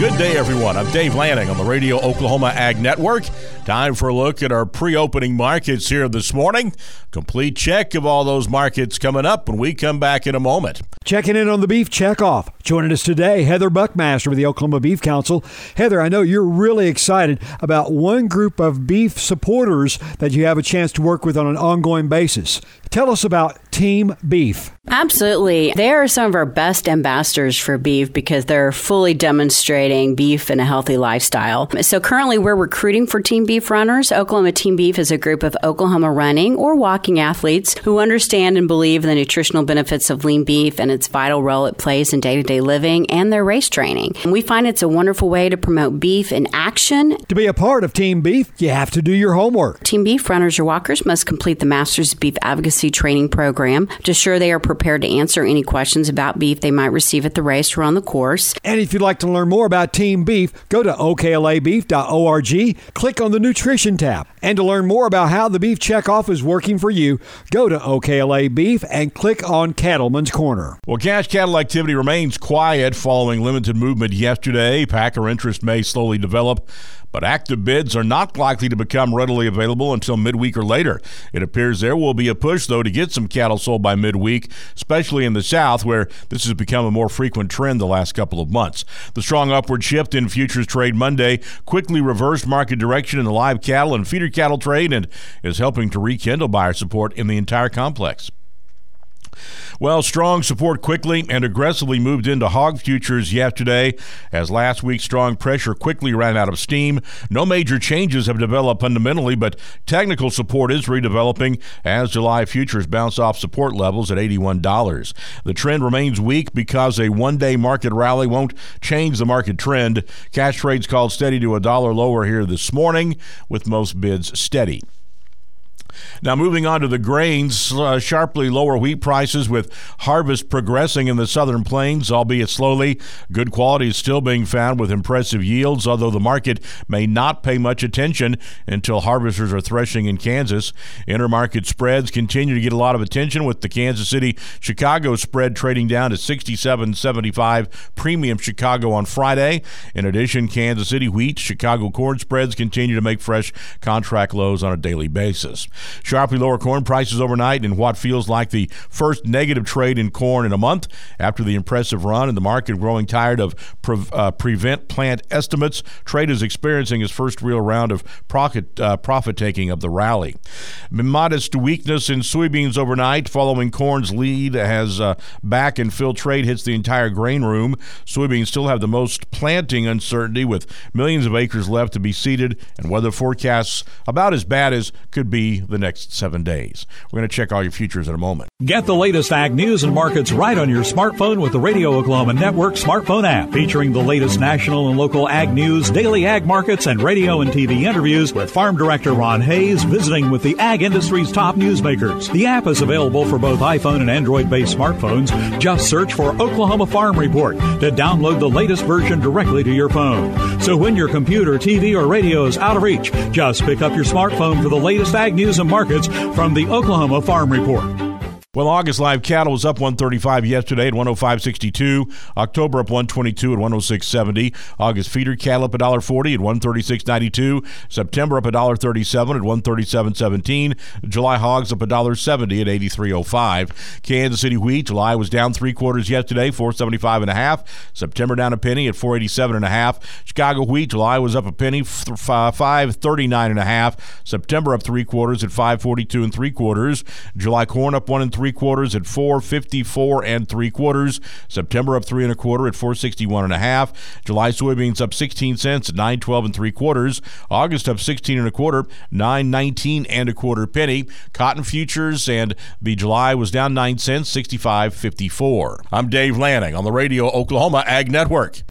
Good day, everyone. I'm Dave Lanning on the Radio Oklahoma Ag Network. Time for a look at our pre-opening markets here this morning. Complete check of all those markets coming up when we come back in a moment. Checking in on the beef checkoff. Joining us today, Heather Buckmaster with the Oklahoma Beef Council. Heather, I know you're really excited about one group of beef supporters that you have a chance to work with on an ongoing basis. Tell us about Team Beef. Absolutely. They are some of our best ambassadors for beef because they're fully demonstrating beef and a healthy lifestyle. So currently we're recruiting for Team Beef runners. Oklahoma Team Beef is a group of Oklahoma running or walking athletes who understand and believe in the nutritional benefits of lean beef and its vital role it plays in day-to-day living and their race training. And we find it's a wonderful way to promote beef in action. To be a part of Team Beef, you have to do your homework. Team Beef runners or walkers must complete the Masters Beef Advocacy Training Program to ensure they are prepared to answer any questions about beef they might receive at the race or on the course. And if you'd like to learn more about Team Beef, go to oklabeef.org, click on the Nutrition tab. And to learn more about how the beef checkoff is working for you, go to Ocala Beef and click on Cattleman's Corner. Well, cash cattle activity remains quiet following limited movement yesterday. Packer interest may slowly develop, but active bids are not likely to become readily available until midweek or later. It appears there will be a push, though, to get some cattle sold by midweek, especially in the South, where this has become a more frequent trend the last couple of months. The strong upward shift in futures trade Monday quickly reversed market direction in the live cattle and feeder cattle trade and is helping to rekindle buyer support in the entire complex. Well, strong support quickly and aggressively moved into hog futures yesterday as last week's strong pressure quickly ran out of steam. No major changes have developed fundamentally, but technical support is redeveloping as July futures bounce off support levels at $81. The trend remains weak because a one-day market rally won't change the market trend. Cash trades called steady to $1 lower here this morning, with most bids steady. Now, moving on to the grains, sharply lower wheat prices with harvest progressing in the southern plains, albeit slowly. Good quality is still being found with impressive yields, although the market may not pay much attention until harvesters are threshing in Kansas. Intermarket spreads continue to get a lot of attention, with the Kansas City-Chicago spread trading down to 67.75 premium Chicago on Friday. In addition, Kansas City wheat, Chicago corn spreads continue to make fresh contract lows on a daily basis. Sharply lower corn prices overnight in what feels like the first negative trade in corn in a month after the impressive run and the market growing tired of prevent plant estimates. Trade is experiencing its first real round of profit-taking of the rally. Modest weakness in soybeans overnight following corn's lead as back and fill trade hits the entire grain room. Soybeans still have the most planting uncertainty with millions of acres left to be seeded and weather forecasts about as bad as could be the next 7 days. We're going to check all your futures in a moment. Get the latest ag news and markets right on your smartphone with the Radio Oklahoma Network smartphone app, featuring the latest national and local ag news, daily ag markets, and radio and TV interviews with Farm Director Ron Hayes visiting with the ag industry's top newsmakers. The app is available for both iPhone and Android-based smartphones. Just search for Oklahoma Farm Report to download the latest version directly to your phone. So when your computer, TV, or radio is out of reach, just pick up your smartphone for the latest ag news and markets from the Oklahoma Farm Report. Well, August live cattle was up 135 yesterday at 105.62. October up 122 at 106.70. August feeder cattle up $1.40 at 136.92. September up $1.37 at 137.17. July hogs up $1.70 at 83.05. Kansas City wheat, July was down 3/4 yesterday, 475.5. September down a penny at 487.5. Chicago wheat, July was up a penny, 539.5. September up 3/4 at 542 3/4. July corn up 1 3/4 at 454 3/4. September up 3 1/4 at 461.5. July soybeans up 16 cents at 912 3/4. August up 16 1/4, 919 1/4 penny. Cotton futures and the July was down 9 cents, 65.54. I'm Dave Lanning on the Radio Oklahoma Ag Network.